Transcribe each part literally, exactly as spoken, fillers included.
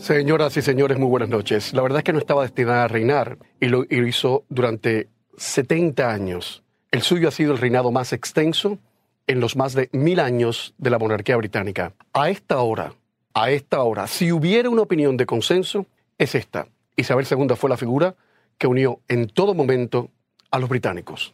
Señoras y señores, muy buenas noches. La verdad es que no estaba destinada a reinar y lo, y lo hizo durante setenta años. El suyo ha sido el reinado más extenso en los más de mil años de la monarquía británica. A esta hora, a esta hora, si hubiera una opinión de consenso, es esta. Isabel segunda fue la figura que unió en todo momento a los británicos.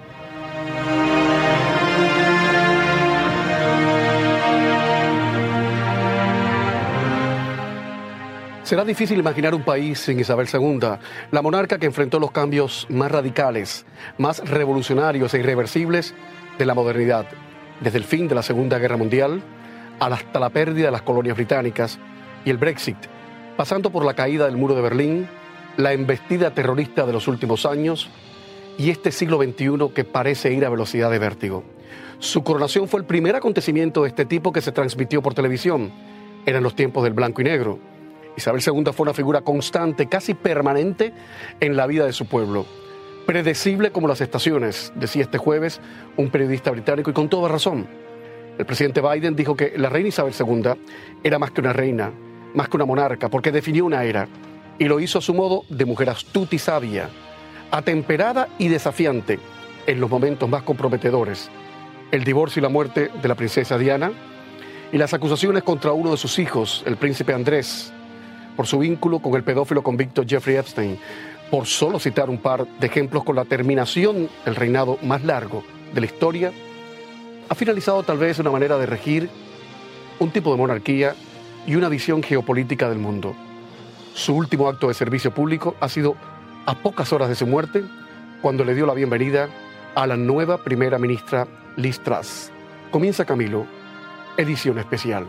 Será difícil imaginar un país sin Isabel segunda, la monarca que enfrentó los cambios más radicales, más revolucionarios e irreversibles de la modernidad, desde el fin de la Segunda Guerra Mundial hasta la pérdida de las colonias británicas y el Brexit, pasando por la caída del muro de Berlín, la embestida terrorista de los últimos años y este siglo veintiuno que parece ir a velocidad de vértigo. Su coronación fue el primer acontecimiento de este tipo que se transmitió por televisión. Eran los tiempos del blanco y negro. Isabel segunda fue una figura constante, casi permanente en la vida de su pueblo. Predecible como las estaciones, decía este jueves un periodista británico, y con toda razón. El presidente Biden dijo que la reina Isabel segunda era más que una reina, más que una monarca, porque definió una era, y lo hizo a su modo de mujer astuta y sabia, atemperada y desafiante en los momentos más comprometedores. El divorcio y la muerte de la princesa Diana y las acusaciones contra uno de sus hijos, el príncipe Andrés, por su vínculo con el pedófilo convicto Jeffrey Epstein, por solo citar un par de ejemplos, con la terminación del reinado más largo de la historia, ha finalizado tal vez una manera de regir un tipo de monarquía y una visión geopolítica del mundo. Su último acto de servicio público ha sido a pocas horas de su muerte, cuando le dio la bienvenida a la nueva primera ministra Liz Truss. Comienza Camilo, edición especial.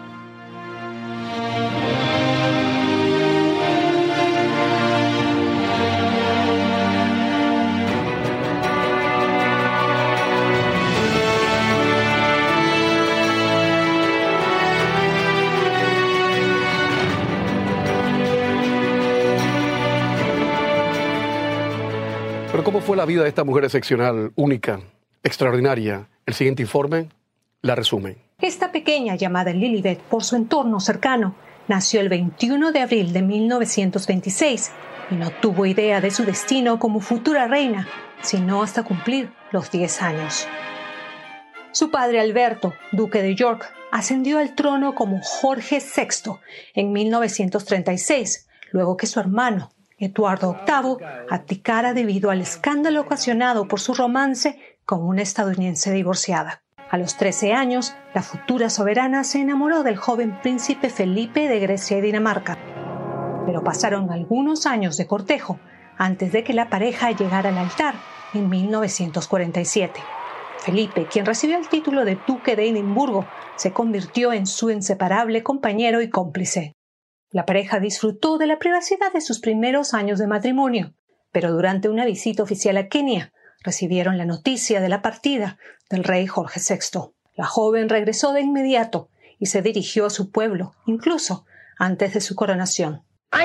Pero ¿cómo fue la vida de esta mujer excepcional, única, extraordinaria? El siguiente informe la resume. Esta pequeña, llamada Lilibet por su entorno cercano, nació el veintiuno de abril de mil novecientos veintiséis y no tuvo idea de su destino como futura reina, sino hasta cumplir los diez años. Su padre Alberto, duque de York, ascendió al trono como Jorge sexto en mil novecientos treinta y seis, luego que su hermano, Eduardo octavo, abdicara debido al escándalo ocasionado por su romance con una estadounidense divorciada. A los trece años, la futura soberana se enamoró del joven príncipe Felipe de Grecia y Dinamarca. Pero pasaron algunos años de cortejo antes de que la pareja llegara al altar en mil novecientos cuarenta y siete. Felipe, quien recibió el título de duque de Edimburgo, se convirtió en su inseparable compañero y cómplice. La pareja disfrutó de la privacidad de sus primeros años de matrimonio, pero durante una visita oficial a Kenia recibieron la noticia de la partida del rey Jorge sexto. La joven regresó de inmediato y se dirigió a su pueblo, incluso antes de su coronación.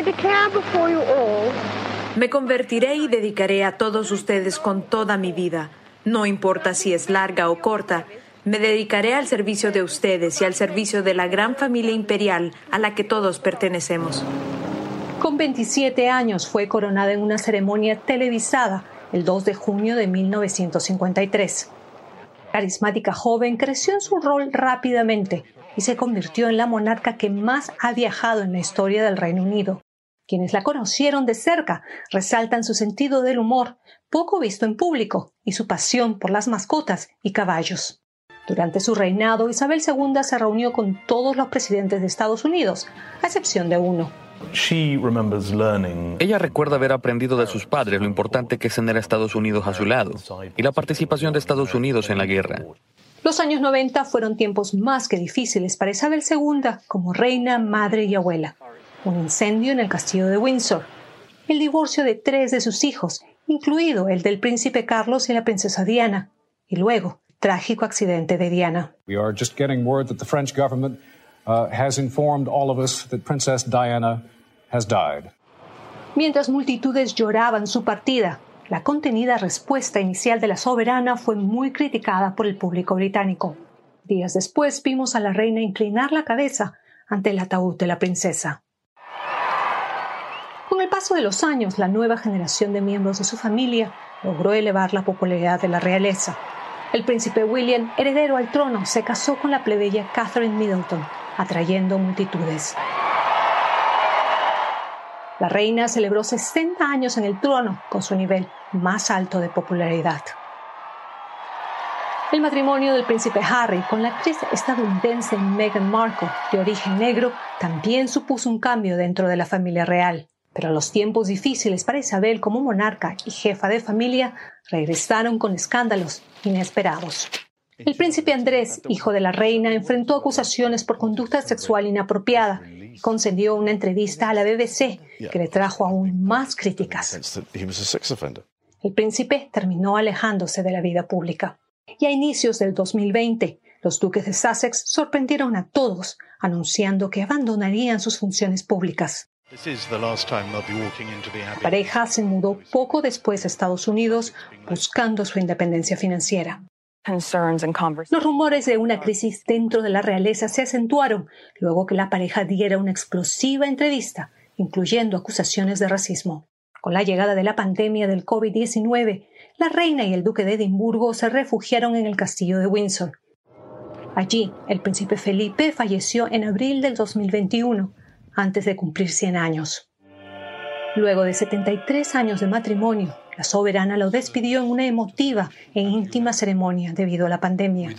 Me convertiré y dedicaré a todos ustedes con toda mi vida. No importa si es larga o corta. Me dedicaré al servicio de ustedes y al servicio de la gran familia imperial a la que todos pertenecemos. Con veintisiete años fue coronada en una ceremonia televisada el dos de junio de mil novecientos cincuenta y tres. La carismática joven creció en su rol rápidamente y se convirtió en la monarca que más ha viajado en la historia del Reino Unido. Quienes la conocieron de cerca resaltan su sentido del humor, poco visto en público, y su pasión por las mascotas y caballos. Durante su reinado, Isabel segunda se reunió con todos los presidentes de Estados Unidos, a excepción de uno. Ella recuerda haber aprendido de sus padres lo importante que es tener a Estados Unidos a su lado y la participación de Estados Unidos en la guerra. Los años noventa fueron tiempos más que difíciles para Isabel segunda como reina, madre y abuela. Un incendio en el castillo de Windsor, el divorcio de tres de sus hijos, incluido el del príncipe Carlos y la princesa Diana, y luego trágico accidente de Diana. We are just getting word that the French government uh, has informed all of us that Princess Diana has died. Mientras multitudes lloraban su partida, la contenida respuesta inicial de la soberana fue muy criticada por el público británico. Días después vimos a la reina inclinar la cabeza ante el ataúd de la princesa. paso de los años, la nueva generación de miembros de su familia logró elevar la popularidad de la realeza. El príncipe William, heredero al trono, se casó con la plebeya Catherine Middleton, atrayendo multitudes. La reina celebró sesenta años en el trono, con su nivel más alto de popularidad. El matrimonio del príncipe Harry con la actriz estadounidense Meghan Markle, de origen negro, también supuso un cambio dentro de la familia real. Pero los tiempos difíciles para Isabel como monarca y jefa de familia regresaron con escándalos inesperados. El príncipe Andrés, hijo de la reina, enfrentó acusaciones por conducta sexual inapropiada y concedió una entrevista a la B B C que le trajo aún más críticas. El príncipe terminó alejándose de la vida pública. Y a inicios del dos mil veinte, los duques de Sussex sorprendieron a todos, anunciando que abandonarían sus funciones públicas. La pareja se mudó poco después a Estados Unidos, buscando su independencia financiera. Los rumores de una crisis dentro de la realeza se acentuaron luego que la pareja diera una explosiva entrevista, incluyendo acusaciones de racismo. Con la llegada de la pandemia del COVID diecinueve, la reina y el duque de Edimburgo se refugiaron en el castillo de Windsor. Allí, el príncipe Felipe falleció en abril del dos mil veintiuno, antes de cumplir cien años. Luego de setenta y tres años de matrimonio, la soberana lo despidió en una emotiva e íntima ceremonia debido a la pandemia.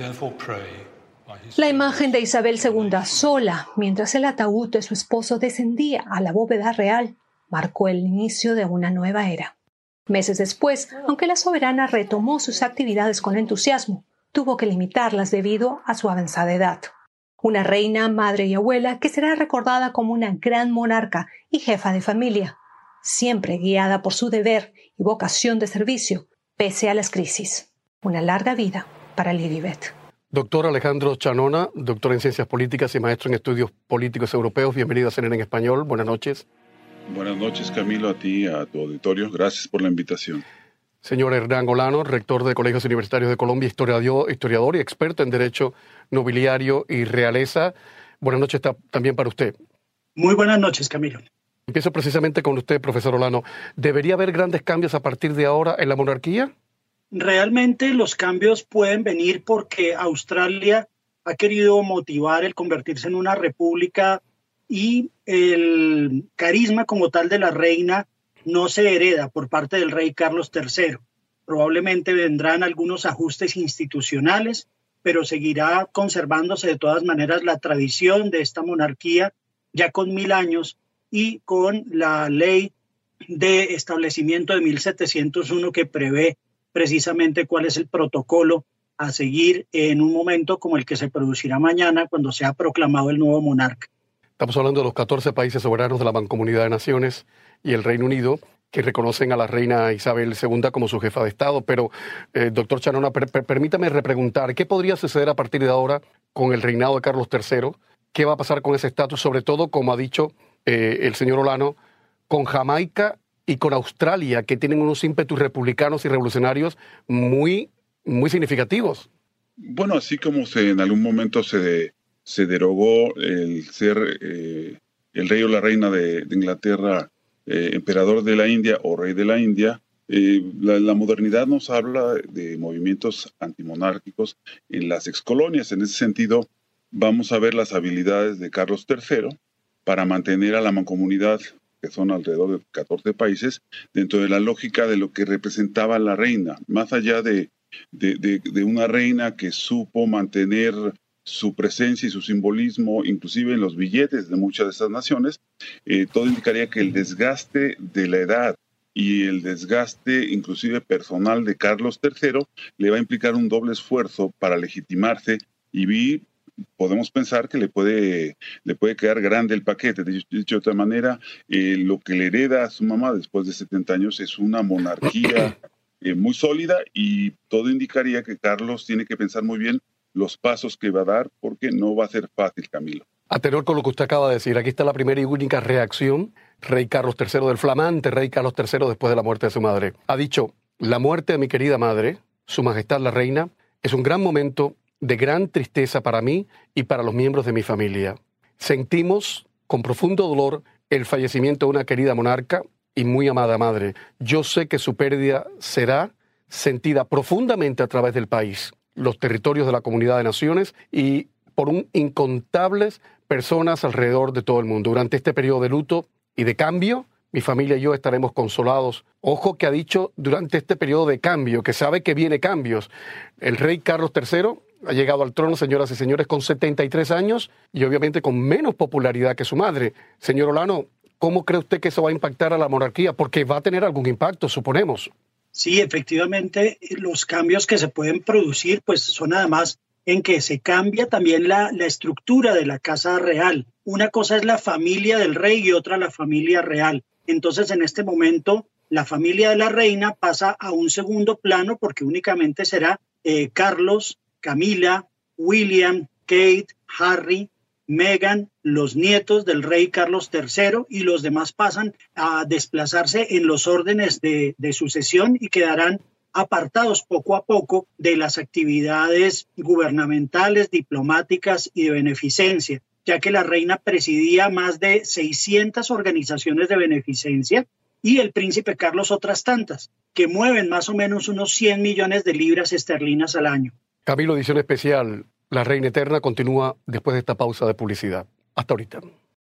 La imagen de Isabel segunda sola, mientras el ataúd de su esposo descendía a la bóveda real, marcó el inicio de una nueva era. Meses después, aunque la soberana retomó sus actividades con entusiasmo, tuvo que limitarlas debido a su avanzada edad. Una reina, madre y abuela que será recordada como una gran monarca y jefa de familia, siempre guiada por su deber y vocación de servicio, pese a las crisis. Una larga vida para Lilibet. Doctor Alejandro Chanona, doctor en Ciencias Políticas y maestro en Estudios Políticos Europeos. Bienvenido a C N N en Español. Buenas noches. Buenas noches, Camilo, a ti y a tu auditorio. Gracias por la invitación. Señor Hernán Olano, rector de Colegios Universitarios de Colombia, historiador, historiador y experto en Derecho Nobiliario y Realeza. Buenas noches también para usted. Muy buenas noches, Camilo. Empiezo precisamente con usted, profesor Olano. ¿Debería haber grandes cambios a partir de ahora en la monarquía? Realmente los cambios pueden venir porque Australia ha querido motivar el convertirse en una república y el carisma como tal de la reina no se hereda por parte del rey Carlos tercero. Probablemente vendrán algunos ajustes institucionales, pero seguirá conservándose de todas maneras la tradición de esta monarquía ya con mil años y con la ley de establecimiento de mil setecientos uno que prevé precisamente cuál es el protocolo a seguir en un momento como el que se producirá mañana cuando sea proclamado el nuevo monarca. Estamos hablando de los catorce países soberanos de la Mancomunidad de Naciones y el Reino Unido, que reconocen a la reina Isabel segunda como su jefa de Estado. Pero, eh, doctor Chanona, per per permítame repreguntar, ¿qué podría suceder a partir de ahora con el reinado de Carlos tercero? ¿Qué va a pasar con ese estatus? Sobre todo, como ha dicho eh, el señor Olano, con Jamaica y con Australia, que tienen unos ímpetus republicanos y revolucionarios muy, muy significativos. Bueno, así como se, en algún momento se... De... se derogó el ser eh, el rey o la reina de, de Inglaterra, eh, emperador de la India o rey de la India. Eh, la, la modernidad nos habla de movimientos antimonárquicos en las excolonias. En ese sentido, vamos a ver las habilidades de Carlos tercero para mantener a la mancomunidad, que son alrededor de catorce países, dentro de la lógica de lo que representaba la reina, más allá de, de, de, de una reina que supo mantener su presencia y su simbolismo, inclusive en los billetes de muchas de estas naciones. Eh, todo indicaría que el desgaste de la edad y el desgaste inclusive personal de Carlos tercero le va a implicar un doble esfuerzo para legitimarse y vi, podemos pensar que le puede, le puede quedar grande el paquete. Dicho, dicho de otra manera, eh, lo que le hereda a su mamá después de setenta años es una monarquía eh, muy sólida y todo indicaría que Carlos tiene que pensar muy bien los pasos que va a dar, porque no va a ser fácil, Camilo. A tenor con lo que usted acaba de decir, aquí está la primera y única reacción. Rey Carlos tercero, del flamante rey Carlos tercero, después de la muerte de su madre. Ha dicho: la muerte de mi querida madre, su majestad la reina, es un gran momento de gran tristeza para mí y para los miembros de mi familia. Sentimos con profundo dolor el fallecimiento de una querida monarca y muy amada madre. Yo sé que su pérdida será sentida profundamente a través del país, los territorios de la Comunidad de Naciones y por un incontables personas alrededor de todo el mundo. Durante este periodo de luto y de cambio, mi familia y yo estaremos consolados. Ojo que ha dicho durante este periodo de cambio, que sabe que viene cambios. El rey Carlos tercero ha llegado al trono, señoras y señores, con setenta y tres años y obviamente con menos popularidad que su madre. Señor Olano, ¿cómo cree usted que eso va a impactar a la monarquía? Porque va a tener algún impacto, suponemos. Sí, efectivamente, los cambios que se pueden producir pues son además en que se cambia también la, la estructura de la casa real. Una cosa es la familia del rey y otra la familia real. Entonces, en este momento, la familia de la reina pasa a un segundo plano porque únicamente será eh, Carlos, Camila, William, Kate, Harry, Meghan, los nietos del rey Carlos tercero y los demás pasan a desplazarse en los órdenes de, de sucesión y quedarán apartados poco a poco de las actividades gubernamentales, diplomáticas y de beneficencia, ya que la reina presidía más de seiscientas organizaciones de beneficencia y el príncipe Carlos otras tantas, que mueven más o menos unos cien millones de libras esterlinas al año. Camilo, edición especial. La Reina Eterna continúa después de esta pausa de publicidad. Hasta ahorita.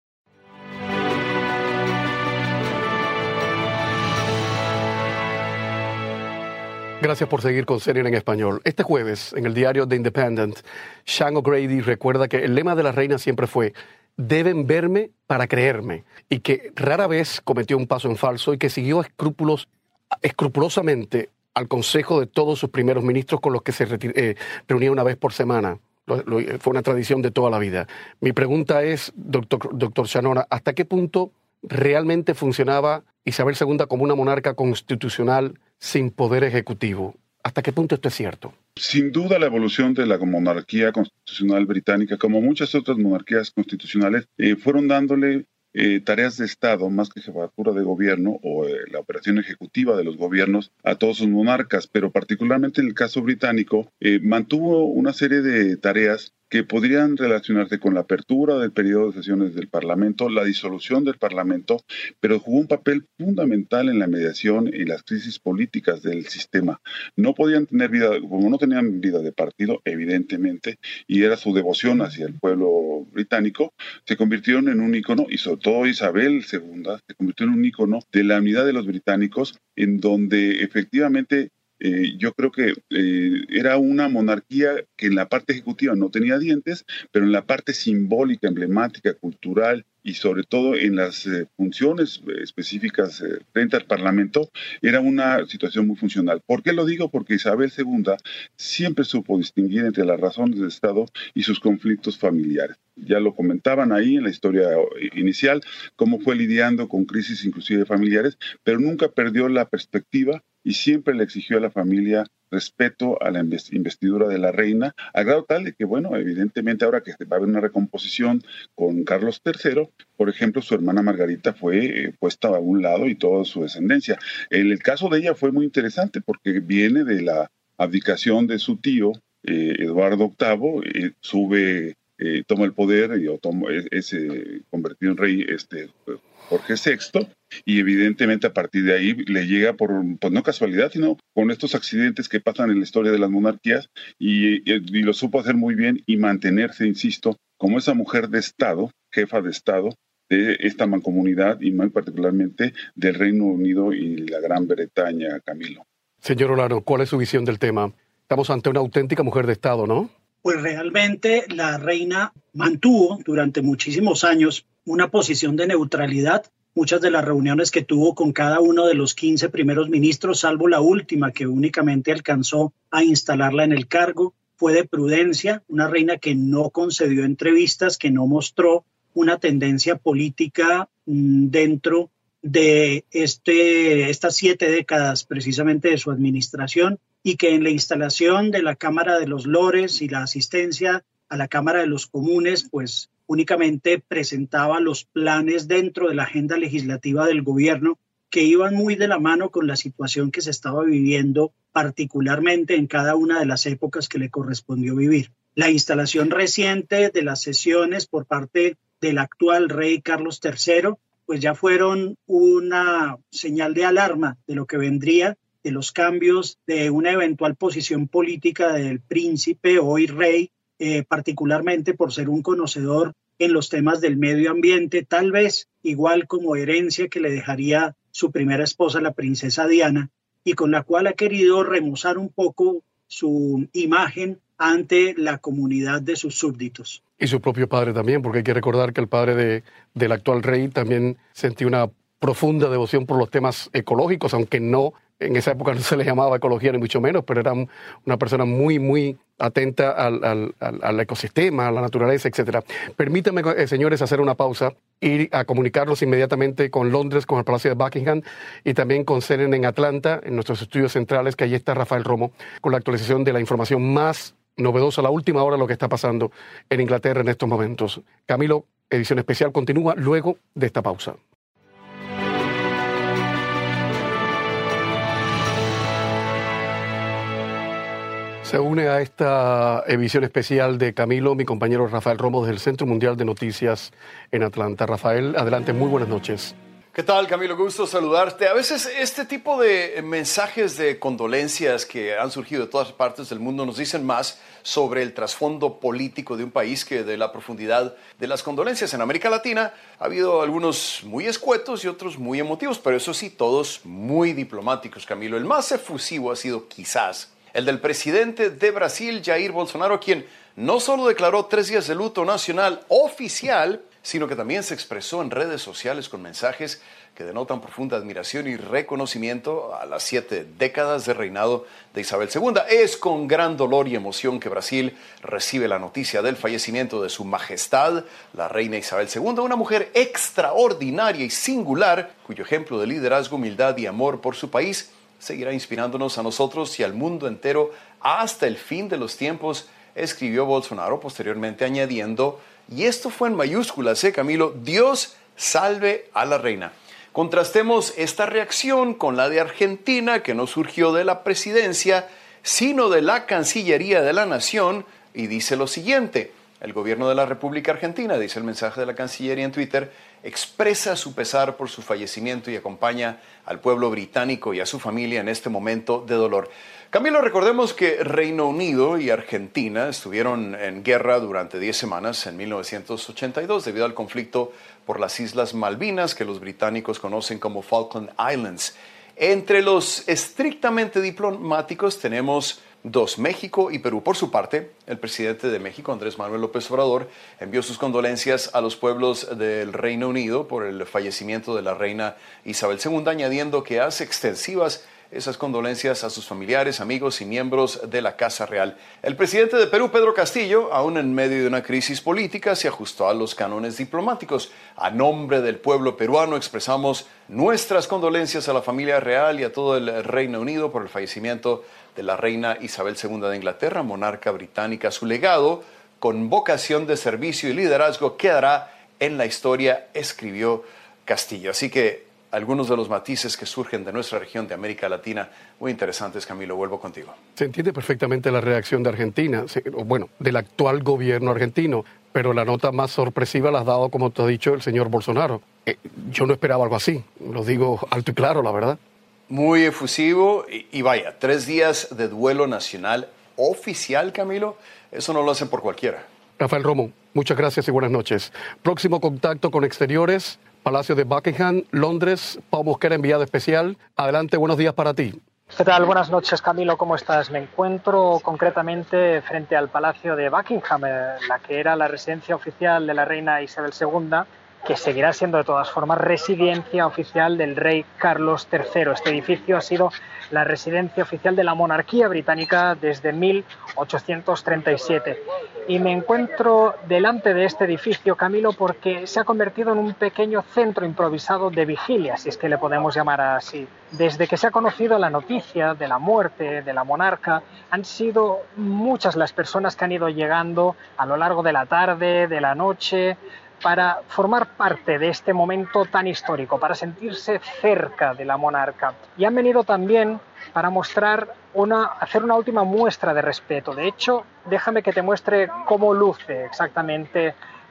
Gracias por seguir con C N N en español. Este jueves, en el diario The Independent, Sean O'Grady recuerda que el lema de la reina siempre fue «Deben verme para creerme», y que rara vez cometió un paso en falso y que siguió escrúpulos, escrupulosamente al consejo de todos sus primeros ministros con los que se retir- eh, reunía una vez por semana. Lo, lo, fue una tradición de toda la vida. Mi pregunta es, doctor, doctor Chanona, ¿hasta qué punto realmente funcionaba Isabel segunda como una monarca constitucional sin poder ejecutivo? ¿Hasta qué punto esto es cierto? Sin duda, la evolución de la monarquía constitucional británica, como muchas otras monarquías constitucionales, eh, fueron dándole eh, tareas de Estado, más que jefatura de gobierno o eh, la operación ejecutiva de los gobiernos a todos sus monarcas, pero particularmente en el caso británico, eh, mantuvo una serie de tareas que podrían relacionarse con la apertura del periodo de sesiones del Parlamento, la disolución del Parlamento, pero jugó un papel fundamental en la mediación y las crisis políticas del sistema. No podían tener vida, como no tenían vida de partido, evidentemente, y era su devoción hacia el pueblo británico, se convirtieron en un ícono, y sobre todo Isabel segunda, se convirtió en un ícono de la unidad de los británicos, en donde efectivamente Eh, yo creo que eh, era una monarquía que en la parte ejecutiva no tenía dientes, pero en la parte simbólica, emblemática, cultural y sobre todo en las eh, funciones específicas eh, frente al Parlamento, era una situación muy funcional. ¿Por qué lo digo? Porque Isabel segunda siempre supo distinguir entre las razones de Estado y sus conflictos familiares. Ya lo comentaban ahí en la historia inicial, cómo fue lidiando con crisis inclusive familiares, pero nunca perdió la perspectiva y siempre le exigió a la familia respeto a la investidura de la reina, a grado tal de que, bueno, evidentemente ahora que va a haber una recomposición con Carlos tercero, por ejemplo, su hermana Margarita fue eh, puesta a un lado y toda su descendencia. El, el caso de ella fue muy interesante porque viene de la abdicación de su tío, eh, Eduardo octavo, eh, sube, eh, toma el poder y toma, es, es eh, convertido en rey este Jorge sexto, y evidentemente a partir de ahí le llega por, pues no casualidad, sino con estos accidentes que pasan en la historia de las monarquías, y, y, y lo supo hacer muy bien y mantenerse, insisto, como esa mujer de Estado, jefa de Estado, de esta mancomunidad y muy particularmente del Reino Unido y la Gran Bretaña, Camilo. Señor Olano, ¿cuál es su visión del tema? Estamos ante una auténtica mujer de Estado, ¿no? Pues realmente la reina mantuvo durante muchísimos años una posición de neutralidad. Muchas de las reuniones que tuvo con cada uno de los quince primeros ministros, salvo la última que únicamente alcanzó a instalarla en el cargo, fue de prudencia, una reina que no concedió entrevistas, que no mostró una tendencia política mmm, dentro de este, estas siete décadas precisamente de su administración, y que en la instalación de la Cámara de los Lores y la asistencia a la Cámara de los Comunes, pues únicamente presentaba los planes dentro de la agenda legislativa del gobierno que iban muy de la mano con la situación que se estaba viviendo, particularmente en cada una de las épocas que le correspondió vivir. La instalación reciente de las sesiones por parte del actual rey Carlos tercero pues ya fueron una señal de alarma de lo que vendría, de los cambios, de una eventual posición política del príncipe, hoy rey, eh, particularmente por ser un conocedor en los temas del medio ambiente, tal vez igual como herencia que le dejaría su primera esposa, la princesa Diana, y con la cual ha querido remozar un poco su imagen ante la comunidad de sus súbditos. Y su propio padre también, porque hay que recordar que el padre de, del actual rey también sentía una profunda devoción por los temas ecológicos, aunque no, en esa época no se le llamaba ecología ni mucho menos, pero era una persona muy, muy atenta al, al, al, al ecosistema, a la naturaleza, etcétera. Permítanme, eh, señores, hacer una pausa, ir a comunicarnos inmediatamente con Londres, con el Palacio de Buckingham y también con C N N en Atlanta, en nuestros estudios centrales, que allí está Rafael Romo, con la actualización de la información más novedosa, la última hora, lo que está pasando en Inglaterra en estos momentos. Camilo, edición especial continúa luego de esta pausa. Se une a esta edición especial de Camilo mi compañero Rafael Romo desde el Centro Mundial de Noticias en Atlanta. Rafael, adelante, muy buenas noches. ¿Qué tal, Camilo? Gusto saludarte. A veces este tipo de mensajes de condolencias que han surgido de todas partes del mundo nos dicen más sobre el trasfondo político de un país que de la profundidad de las condolencias. En América Latina ha habido algunos muy escuetos y otros muy emotivos, pero eso sí, todos muy diplomáticos, Camilo. El más efusivo ha sido quizás el del presidente de Brasil, Jair Bolsonaro, quien no solo declaró tres días de luto nacional oficial, sino que también se expresó en redes sociales con mensajes que denotan profunda admiración y reconocimiento a las siete décadas de reinado de Isabel segunda. Es con gran dolor y emoción que Brasil recibe la noticia del fallecimiento de su majestad, la reina Isabel segunda, una mujer extraordinaria y singular, cuyo ejemplo de liderazgo, humildad y amor por su país seguirá inspirándonos a nosotros y al mundo entero hasta el fin de los tiempos, escribió Bolsonaro, posteriormente añadiendo, y esto fue en mayúsculas, ¿eh, Camilo? Dios salve a la reina. Contrastemos esta reacción con la de Argentina, que no surgió de la presidencia, sino de la Cancillería de la Nación, y dice lo siguiente: el gobierno de la República Argentina, dice el mensaje de la Cancillería en Twitter, expresa su pesar por su fallecimiento y acompaña al pueblo británico y a su familia en este momento de dolor. Camilo, recordemos que Reino Unido y Argentina estuvieron en guerra durante diez semanas en mil novecientos ochenta y dos debido al conflicto por las Islas Malvinas, que los británicos conocen como Falkland Islands. Entre los estrictamente diplomáticos tenemos dos, México y Perú. Por su parte, el presidente de México, Andrés Manuel López Obrador, envió sus condolencias a los pueblos del Reino Unido por el fallecimiento de la reina Isabel segunda, añadiendo que hace extensivas esas condolencias a sus familiares, amigos y miembros de la Casa Real. El presidente de Perú, Pedro Castillo, aún en medio de una crisis política, se ajustó a los cánones diplomáticos. A nombre del pueblo peruano expresamos nuestras condolencias a la familia real y a todo el Reino Unido por el fallecimiento de la reina Isabel segunda de Inglaterra, monarca británica. Su legado, con vocación de servicio y liderazgo, quedará en la historia, escribió Castillo. Así que algunos de los matices que surgen de nuestra región de América Latina, muy interesantes, Camilo, vuelvo contigo. Se entiende perfectamente la reacción de Argentina, bueno, del actual gobierno argentino, pero la nota más sorpresiva la ha dado, como te ha dicho, el señor Bolsonaro. Eh, yo no esperaba algo así, lo digo alto y claro, la verdad. Muy efusivo y, y vaya, tres días de duelo nacional oficial, Camilo, eso no lo hacen por cualquiera. Rafael Romo, muchas gracias y buenas noches. Próximo contacto con Exteriores, Palacio de Buckingham, Londres. Pau Mosquera, enviado especial. Adelante, buenos días para ti. ¿Qué tal? Buenas noches, Camilo. ¿Cómo estás? Me encuentro concretamente frente al Palacio de Buckingham, la que era la residencia oficial de la reina Isabel segunda, que seguirá siendo de todas formas residencia oficial del rey Carlos tercero. Este edificio ha sido la residencia oficial de la monarquía británica desde mil ochocientos treinta y siete. Y me encuentro delante de este edificio, Camilo, porque se ha convertido en un pequeño centro improvisado de vigilia, si es que le podemos llamar así. Desde que se ha conocido la noticia de la muerte de la monarca, han sido muchas las personas que han ido llegando a lo largo de la tarde, de la noche, para formar parte de este momento tan histórico, para sentirse cerca de la monarca. Y han venido también para mostrar una, hacer una última muestra de respeto. De hecho, déjame que te muestre cómo luce exactamente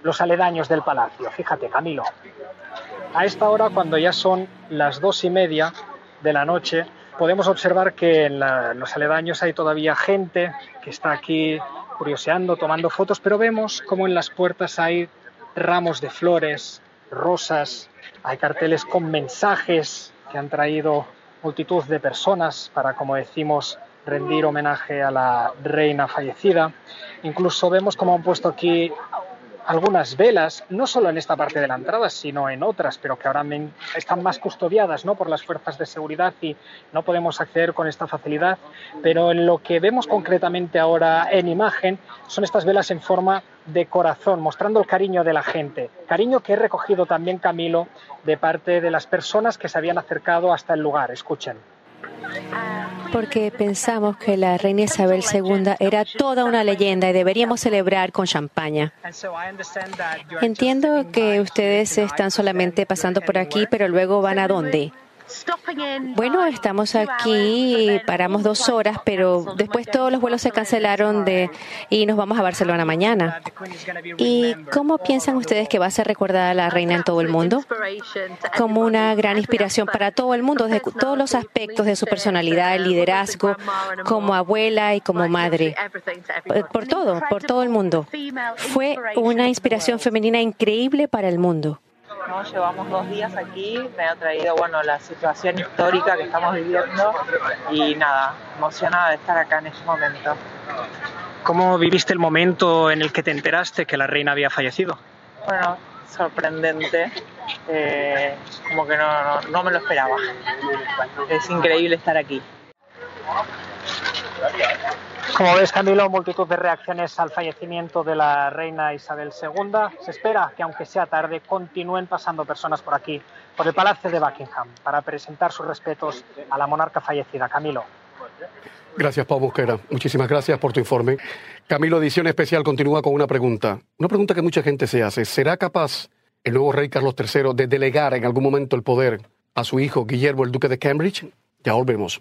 los aledaños del palacio. Fíjate, Camilo. A esta hora, cuando ya son las dos y media de la noche, podemos observar que en, la, en los aledaños hay todavía gente que está aquí curioseando, tomando fotos, pero vemos como en las puertas hay ramos de flores, rosas, hay carteles con mensajes que han traído multitud de personas para, como decimos, rendir homenaje a la reina fallecida. Incluso vemos cómo han puesto aquí algunas velas, no solo en esta parte de la entrada, sino en otras, pero que ahora están más custodiadas, ¿no?, por las fuerzas de seguridad y no podemos acceder con esta facilidad. Pero en lo que vemos concretamente ahora en imagen son estas velas en forma de corazón, mostrando el cariño de la gente. Cariño que he recogido también, Camilo, de parte de las personas que se habían acercado hasta el lugar. Escuchen. Porque pensamos que la reina Isabel segunda era toda una leyenda y deberíamos celebrar con champaña. Entiendo que ustedes están solamente pasando por aquí, pero luego van ¿a dónde? Bueno, estamos aquí, paramos dos horas, pero después todos los vuelos se cancelaron de, y nos vamos a Barcelona mañana. ¿Y cómo piensan ustedes que va a ser recordada la reina en todo el mundo? Como una gran inspiración para todo el mundo, desde todos los aspectos de su personalidad, el liderazgo, como abuela y como madre. Por todo, por todo el mundo. Fue una inspiración femenina increíble para el mundo. No, llevamos dos días aquí, me ha traído, bueno, la situación histórica que estamos viviendo y nada, emocionada de estar acá en este momento. ¿Cómo viviste el momento en el que te enteraste que la reina había fallecido? Bueno, sorprendente, eh, como que no, no, no me lo esperaba. Es increíble estar aquí. Como ves, Camilo, multitud de reacciones al fallecimiento de la reina Isabel segunda. Se espera que, aunque sea tarde, continúen pasando personas por aquí, por el Palacio de Buckingham, para presentar sus respetos a la monarca fallecida. Camilo. Gracias, Pau Mosquera. Muchísimas gracias por tu informe. Camilo, edición especial, continúa con una pregunta. Una pregunta que mucha gente se hace. ¿Será capaz el nuevo rey Carlos tercero de delegar en algún momento el poder a su hijo Guillermo, el duque de Cambridge? Ya volvemos.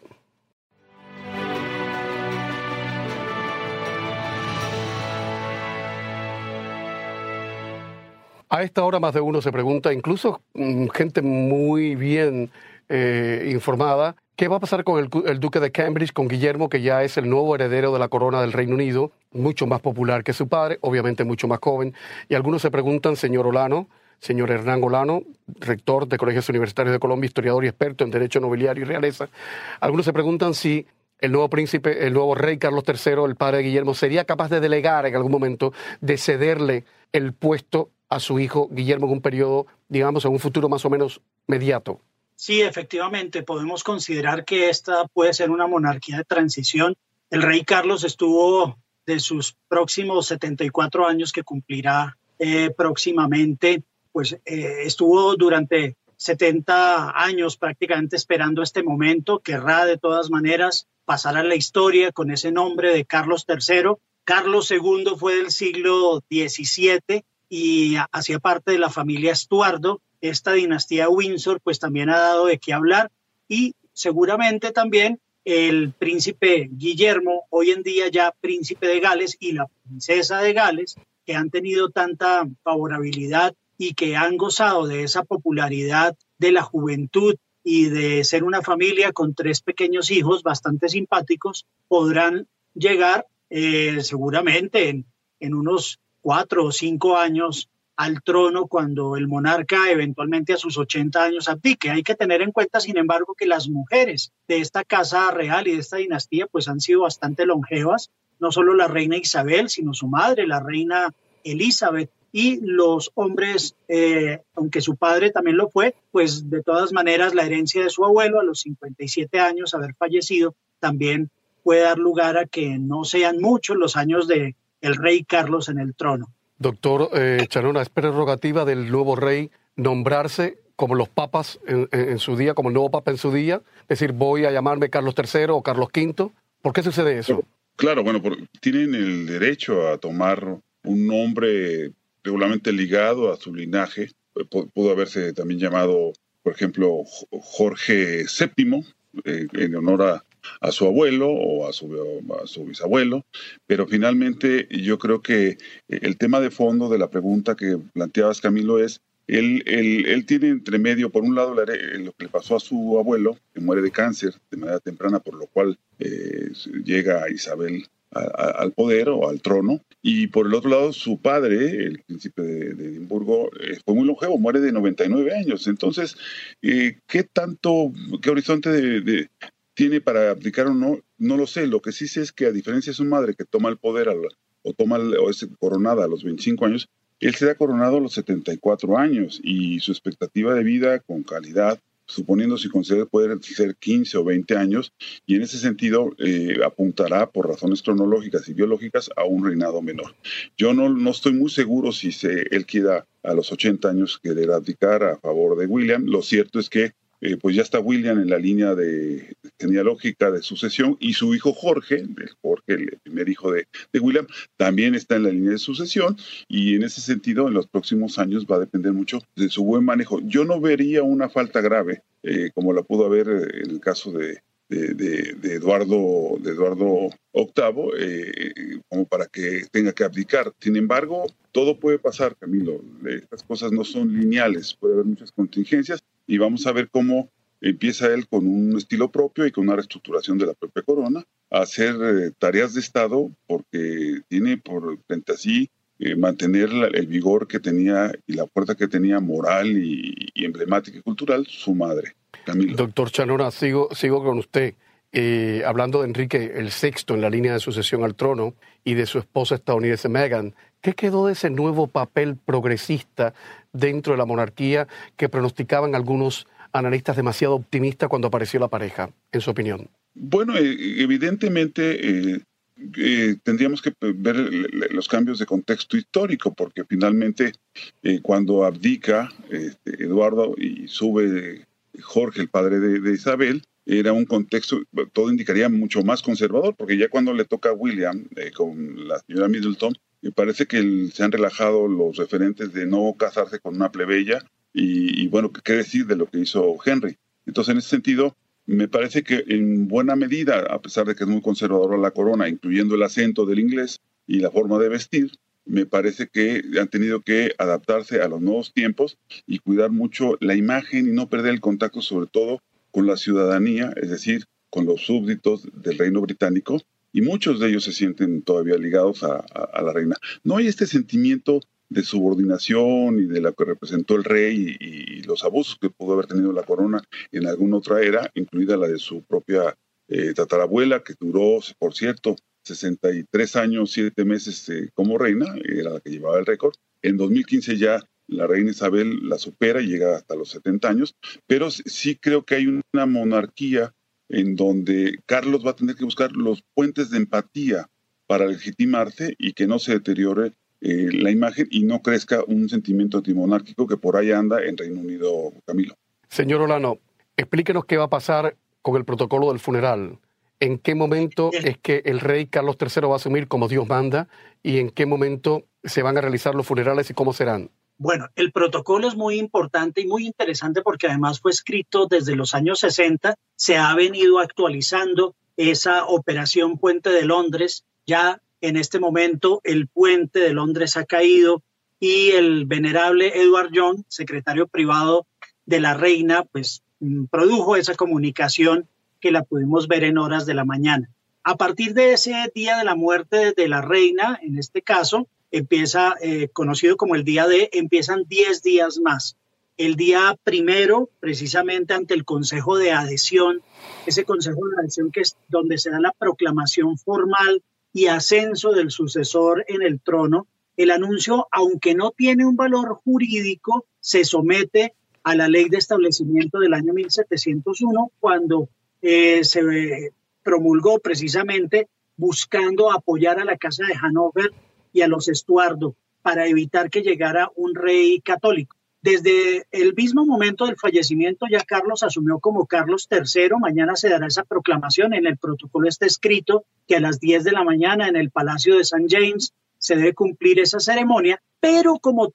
A esta hora más de uno se pregunta, incluso mmm, gente muy bien eh, informada, ¿qué va a pasar con el, el duque de Cambridge, con Guillermo, que ya es el nuevo heredero de la corona del Reino Unido, mucho más popular que su padre, obviamente mucho más joven? Y algunos se preguntan, señor Olano, señor Hernán Olano, rector de Colegios Universitarios de Colombia, historiador y experto en Derecho Nobiliario y Realeza, algunos se preguntan si el nuevo príncipe, el nuevo rey Carlos tercero, el padre de Guillermo, sería capaz de delegar en algún momento, de cederle el puesto a su hijo Guillermo en un periodo, digamos, en un futuro más o menos mediato. Sí, efectivamente, podemos considerar que esta puede ser una monarquía de transición. El rey Carlos estuvo de sus próximos setenta y cuatro años que cumplirá eh, próximamente, pues eh, estuvo durante setenta años prácticamente esperando este momento. Querrá de todas maneras pasar a la historia con ese nombre de Carlos tercero. Carlos segundo fue del siglo diecisiete y hacía parte de la familia Estuardo. Esta dinastía Windsor pues también ha dado de qué hablar, y seguramente también el príncipe Guillermo, hoy en día ya príncipe de Gales, y la princesa de Gales, que han tenido tanta favorabilidad y que han gozado de esa popularidad de la juventud y de ser una familia con tres pequeños hijos bastante simpáticos, podrán llegar eh, seguramente en, en unos cuatro o cinco años al trono, cuando el monarca eventualmente a sus ochenta años abdique. Hay que tener en cuenta, sin embargo, que las mujeres de esta casa real y de esta dinastía pues han sido bastante longevas, no solo la reina Isabel, sino su madre, la reina Elizabeth, y los hombres, eh, aunque su padre también lo fue, pues de todas maneras la herencia de su abuelo a los cincuenta y siete años, haber fallecido, también puede dar lugar a que no sean muchos los años de el rey Carlos en el trono. Doctor eh, Chanona, ¿es prerrogativa del nuevo rey nombrarse como los papas en, en su día, como el nuevo papa en su día? Es decir, voy a llamarme Carlos tercero o Carlos quinto. ¿Por qué sucede eso? Claro, bueno, por, tienen el derecho a tomar un nombre regularmente ligado a su linaje. Pudo haberse también llamado, por ejemplo, Jorge séptimo, eh, en honor a, a su abuelo o a su, a su bisabuelo, pero finalmente yo creo que el tema de fondo de la pregunta que planteabas, Camilo, es Él, él, él tiene entre medio, por un lado, lo que le pasó a su abuelo, que muere de cáncer de manera temprana, por lo cual eh, llega Isabel a, a, al poder o al trono, y por el otro lado, su padre, el príncipe de, de Edimburgo, eh, fue muy longevo, muere de noventa y nueve años. Entonces, eh, ¿qué tanto, qué horizonte de, de, tiene para abdicar o no? No lo sé. Lo que sí sé es que, a diferencia de su madre, que toma el poder a la, o, toma el, o es coronada a los veinticinco años, él se ha coronado a los setenta y cuatro años y su expectativa de vida con calidad, suponiendo si concede, puede ser quince o veinte años, y en ese sentido eh, apuntará por razones cronológicas y biológicas a un reinado menor. Yo no, no estoy muy seguro si se, él quiera a los ochenta años querer abdicar a favor de William. Lo cierto es que Eh, pues ya está William en la línea de genealógica de sucesión, y su hijo Jorge, el Jorge, el primer hijo de, de William, también está en la línea de sucesión, y en ese sentido en los próximos años va a depender mucho de su buen manejo. Yo no vería una falta grave, eh, como la pudo haber en el caso de, de, de, de, Eduardo, de Eduardo octavo, eh, como para que tenga que abdicar. Sin embargo, todo puede pasar, Camilo. Estas cosas no son lineales, puede haber muchas contingencias, y vamos a ver cómo empieza él con un estilo propio y con una reestructuración de la propia corona a hacer eh, tareas de Estado, porque tiene por frente a sí eh, mantener la, el vigor que tenía y la fuerza que tenía moral y, y emblemática y cultural su madre, Camilo. Doctor Chanona, sigo, sigo con usted. Eh, hablando de Enrique el sexto en la línea de sucesión al trono y de su esposa estadounidense Meghan, ¿qué quedó de ese nuevo papel progresista dentro de la monarquía que pronosticaban algunos analistas demasiado optimistas cuando apareció la pareja, en su opinión? Bueno, eh, evidentemente eh, eh, tendríamos que ver los cambios de contexto histórico, porque finalmente eh, cuando abdica eh, Eduardo y sube Jorge, el padre de, de Isabel, era un contexto, todo indicaría mucho más conservador, porque ya cuando le toca a William eh, con la señora Middleton, me parece que el, se han relajado los referentes de no casarse con una plebeya, y, y bueno, ¿qué decir de lo que hizo Henry? Entonces, en ese sentido, me parece que en buena medida, a pesar de que es muy conservadora la corona, incluyendo el acento del inglés y la forma de vestir, me parece que han tenido que adaptarse a los nuevos tiempos y cuidar mucho la imagen y no perder el contacto, sobre todo con la ciudadanía, es decir, con los súbditos del reino británico, y muchos de ellos se sienten todavía ligados a, a, a la reina. No hay este sentimiento de subordinación y de lo que representó el rey y, y los abusos que pudo haber tenido la corona en alguna otra era, incluida la de su propia eh, tatarabuela, que duró, por cierto, sesenta y tres años, siete meses eh, como reina, era la que llevaba el récord. En dos mil quince ya la reina Isabel la supera y llega hasta los setenta años, pero sí creo que hay una monarquía en donde Carlos va a tener que buscar los puentes de empatía para legitimarse y que no se deteriore eh, la imagen y no crezca un sentimiento antimonárquico que por ahí anda en Reino Unido, Camilo. Señor Olano, explíquenos qué va a pasar con el protocolo del funeral. ¿En qué momento es que el rey Carlos tercero va a asumir como Dios manda y en qué momento se van a realizar los funerales y cómo serán? Bueno, el protocolo es muy importante y muy interesante porque además fue escrito desde los años sesenta, se ha venido actualizando esa operación Puente de Londres. Ya en este momento el Puente de Londres ha caído y el venerable Edward Young, secretario privado de la reina, pues produjo esa comunicación que la pudimos ver en horas de la mañana. A partir de ese día de la muerte de la reina, en este caso, empieza, eh, conocido como el día D, empiezan diez días más. El día primero, precisamente ante el Consejo de Adhesión, ese Consejo de Adhesión que es donde se da la proclamación formal y ascenso del sucesor en el trono, el anuncio, aunque no tiene un valor jurídico, se somete a la ley de establecimiento del año mil setecientos uno, cuando eh, se promulgó precisamente buscando apoyar a la Casa de Hannover y a los Estuardo para evitar que llegara un rey católico. Desde el mismo momento del fallecimiento ya Carlos asumió como Carlos tercero. Mañana se dará esa proclamación. En el protocolo está escrito que a las diez de la mañana en el Palacio de Saint James se debe cumplir esa ceremonia, pero como tal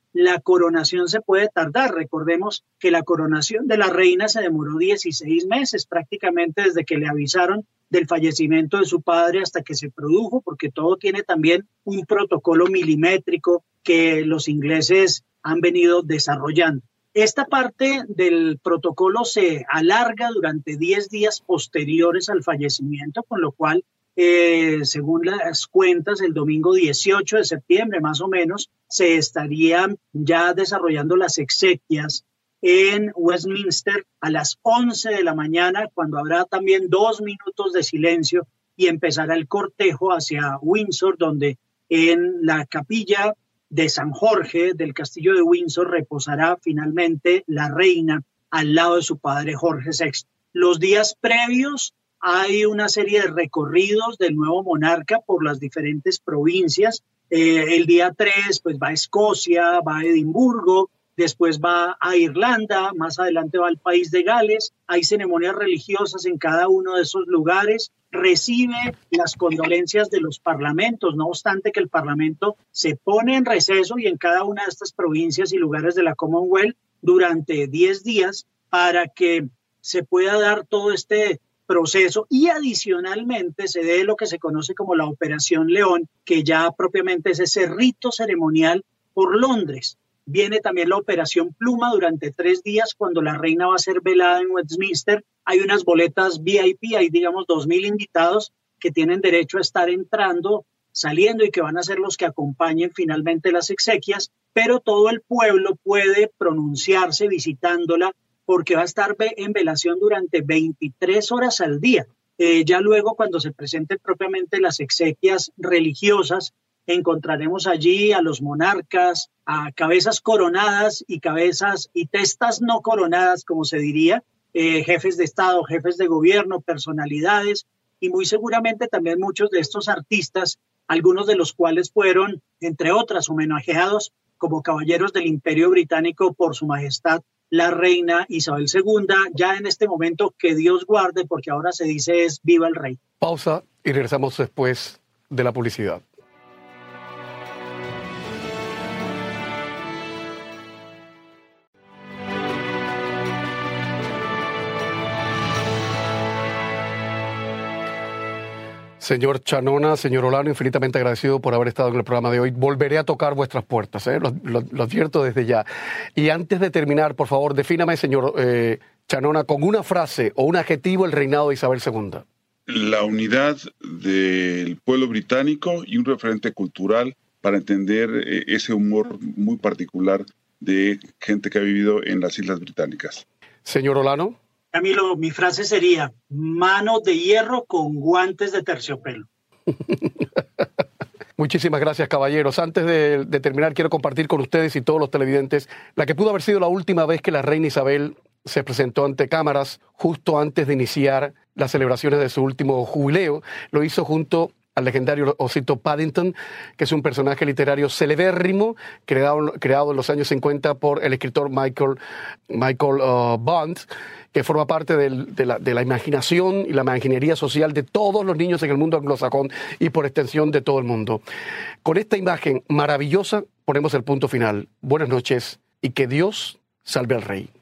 la coronación se puede tardar. Recordemos que la coronación de la reina se demoró dieciséis meses, prácticamente desde que le avisaron del fallecimiento de su padre hasta que se produjo, porque todo tiene también un protocolo milimétrico que los ingleses han venido desarrollando. Esta parte del protocolo se alarga durante diez días posteriores al fallecimiento, con lo cual, eh, según las cuentas, el domingo dieciocho de septiembre más o menos, se estarían ya desarrollando las exequias en Westminster a las once de la mañana, cuando habrá también dos minutos de silencio y empezará el cortejo hacia Windsor, donde en la capilla de San Jorge del castillo de Windsor reposará finalmente la reina al lado de su padre Jorge sexto. Los días previos hay una serie de recorridos del nuevo monarca por las diferentes provincias. Eh, el día tres pues va a Escocia, va a Edimburgo, después va a Irlanda, más adelante va al país de Gales. Hay ceremonias religiosas en cada uno de esos lugares. Recibe las condolencias de los parlamentos, no obstante que el parlamento se pone en receso y en cada una de estas provincias y lugares de la Commonwealth durante diez días para que se pueda dar todo este proceso y adicionalmente se dé lo que se conoce como la Operación León, que ya propiamente es ese rito ceremonial por Londres. Viene también la Operación Pluma durante tres días cuando la reina va a ser velada en Westminster. Hay unas boletas V I P, hay digamos dos mil invitados que tienen derecho a estar entrando, saliendo y que van a ser los que acompañen finalmente las exequias, pero todo el pueblo puede pronunciarse visitándola porque va a estar en velación durante veintitrés horas al día. Eh, ya luego cuando se presenten propiamente las exequias religiosas, encontraremos allí a los monarcas, a cabezas coronadas y cabezas y testas no coronadas, como se diría, eh, jefes de Estado, jefes de gobierno, personalidades y muy seguramente también muchos de estos artistas, algunos de los cuales fueron, entre otras, homenajeados como caballeros del Imperio Británico por su majestad la reina Isabel segunda. Ya en este momento que Dios guarde, porque ahora se dice es viva el rey. Pausa y regresamos después de la publicidad. Señor Chanona, señor Olano, infinitamente agradecido por haber estado en el programa de hoy. Volveré a tocar vuestras puertas, ¿eh? lo, lo, lo advierto desde ya. Y antes de terminar, por favor, defíname, señor eh, Chanona, con una frase o un adjetivo el reinado de Isabel segunda. La unidad del pueblo británico y un referente cultural para entender eh, ese humor muy particular de gente que ha vivido en las Islas Británicas. Señor Olano. Camilo, mi frase sería, mano de hierro con guantes de terciopelo. Muchísimas gracias, caballeros. Antes de, de terminar, quiero compartir con ustedes y todos los televidentes la que pudo haber sido la última vez que la reina Isabel se presentó ante cámaras justo antes de iniciar las celebraciones de su último jubileo. Lo hizo junto al legendario osito Paddington, que es un personaje literario celebérrimo, creado, creado en los años cincuenta por el escritor Michael, Michael uh, Bond, que forma parte del, de, la, de la imaginación y la imaginería social de todos los niños en el mundo anglosajón y por extensión de todo el mundo. Con esta imagen maravillosa ponemos el punto final. Buenas noches y que Dios salve al rey.